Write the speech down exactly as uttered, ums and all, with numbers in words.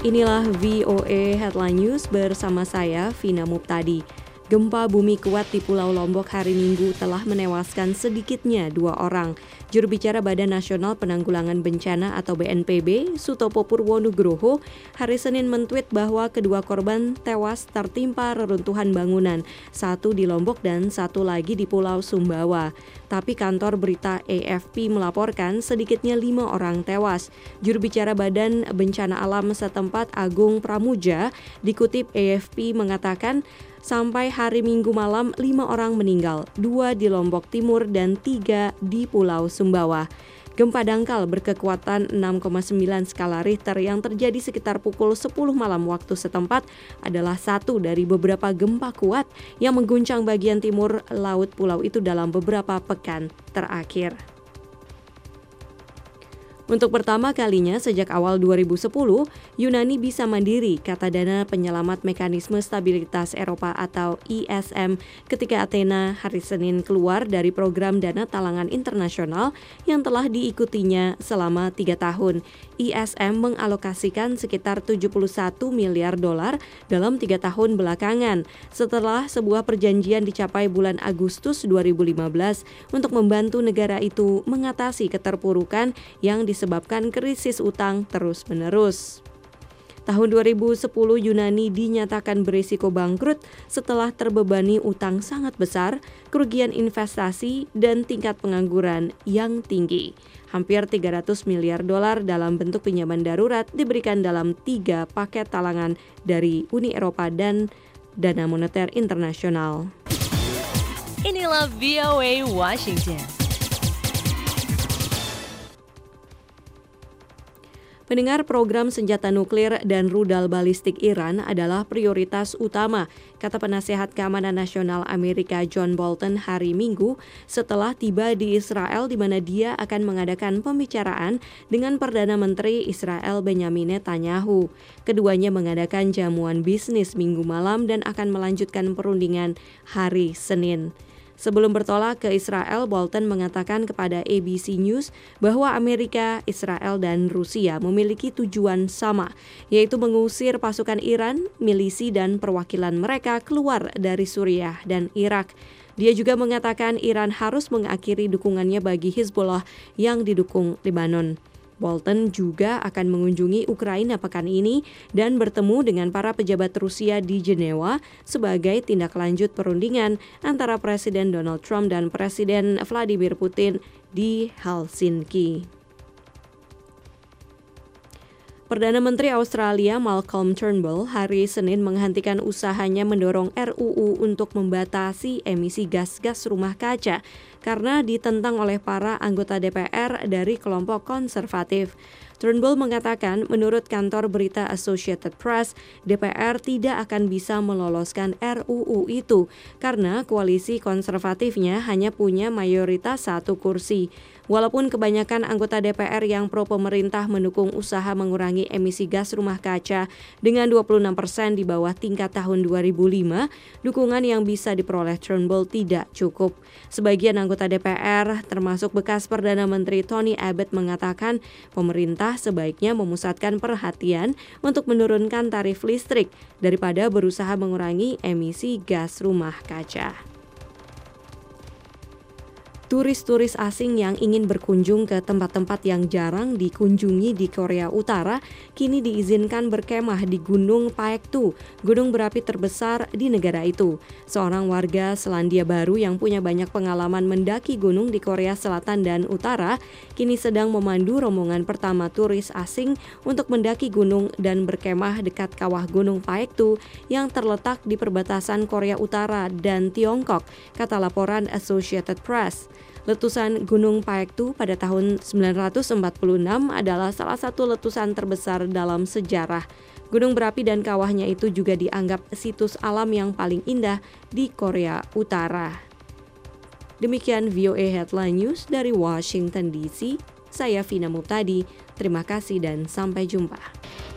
Inilah V O A Headline News bersama saya, Vina Muptadi. Gempa bumi kuat di Pulau Lombok hari Minggu telah menewaskan sedikitnya dua orang. Juru bicara Badan Nasional Penanggulangan Bencana atau B N P B, Sutopo Purwonugroho, hari Senin mentweet bahwa kedua korban tewas tertimpa reruntuhan bangunan, satu di Lombok dan satu lagi di Pulau Sumbawa. Tapi kantor berita A F P melaporkan sedikitnya lima orang tewas. Juru bicara Badan Bencana Alam setempat Agung Pramuja dikutip A F P mengatakan, sampai hari Minggu malam, lima orang meninggal, dua di Lombok Timur dan tiga di Pulau Sumbawa. Gempa dangkal berkekuatan enam koma sembilan skala Richter yang terjadi sekitar pukul sepuluh malam waktu setempat adalah satu dari beberapa gempa kuat yang mengguncang bagian timur laut pulau itu dalam beberapa pekan terakhir. Untuk pertama kalinya sejak awal dua ribu sepuluh, Yunani bisa mandiri, kata Dana Penyelamat Mekanisme Stabilitas Eropa atau I S M ketika Athena hari Senin keluar dari program dana talangan internasional yang telah diikutinya selama tiga tahun. I S M mengalokasikan sekitar tujuh puluh satu miliar dolar dalam tiga tahun belakangan setelah sebuah perjanjian dicapai bulan Agustus dua ribu lima belas untuk membantu negara itu mengatasi keterpurukan yang disebabkan krisis utang terus-menerus. Tahun dua ribu sepuluh Yunani dinyatakan berisiko bangkrut setelah terbebani utang sangat besar, kerugian investasi, dan tingkat pengangguran yang tinggi. Hampir tiga ratus miliar dolar dalam bentuk pinjaman darurat diberikan dalam tiga paket talangan dari Uni Eropa dan Dana Moneter Internasional. Inilah V O A Washington. Mendengar program senjata nuklir dan rudal balistik Iran adalah prioritas utama, kata penasehat keamanan nasional Amerika John Bolton hari Minggu setelah tiba di Israel di mana dia akan mengadakan pembicaraan dengan Perdana Menteri Israel Benjamin Netanyahu. Keduanya mengadakan jamuan bisnis Minggu malam dan akan melanjutkan perundingan hari Senin. Sebelum bertolak ke Israel, Bolton mengatakan kepada A B C News bahwa Amerika, Israel, dan Rusia memiliki tujuan sama, yaitu mengusir pasukan Iran, milisi, dan perwakilan mereka keluar dari Suriah dan Irak. Dia juga mengatakan Iran harus mengakhiri dukungannya bagi Hizbullah yang didukung Lebanon. Bolton juga akan mengunjungi Ukraina pekan ini dan bertemu dengan para pejabat Rusia di Jenewa sebagai tindak lanjut perundingan antara Presiden Donald Trump dan Presiden Vladimir Putin di Helsinki. Perdana Menteri Australia Malcolm Turnbull hari Senin menghentikan usahanya mendorong R U U untuk membatasi emisi gas-gas rumah kaca karena ditentang oleh para anggota D P R dari kelompok konservatif. Turnbull mengatakan menurut kantor berita Associated Press, D P R tidak akan bisa meloloskan R U U itu karena koalisi konservatifnya hanya punya mayoritas satu kursi. Walaupun kebanyakan anggota D P R yang pro pemerintah mendukung usaha mengurangi emisi gas rumah kaca dengan dua puluh enam persen di bawah tingkat tahun dua ribu lima, dukungan yang bisa diperoleh Turnbull tidak cukup. Sebagian anggota D P R, termasuk bekas Perdana Menteri Tony Abbott, mengatakan pemerintah sebaiknya memusatkan perhatian untuk menurunkan tarif listrik daripada berusaha mengurangi emisi gas rumah kaca. Turis-turis asing yang ingin berkunjung ke tempat-tempat yang jarang dikunjungi di Korea Utara kini diizinkan berkemah di Gunung Paektu, gunung berapi terbesar di negara itu. Seorang warga Selandia Baru yang punya banyak pengalaman mendaki gunung di Korea Selatan dan Utara kini sedang memandu rombongan pertama turis asing untuk mendaki gunung dan berkemah dekat kawah Gunung Paektu yang terletak di perbatasan Korea Utara dan Tiongkok, kata laporan Associated Press. Letusan Gunung Paektu pada tahun sembilan ratus empat puluh enam adalah salah satu letusan terbesar dalam sejarah. Gunung berapi dan kawahnya itu juga dianggap situs alam yang paling indah di Korea Utara. Demikian V O A Headline News dari Washington D C. Saya Vina Muptadi. Terima kasih dan sampai jumpa.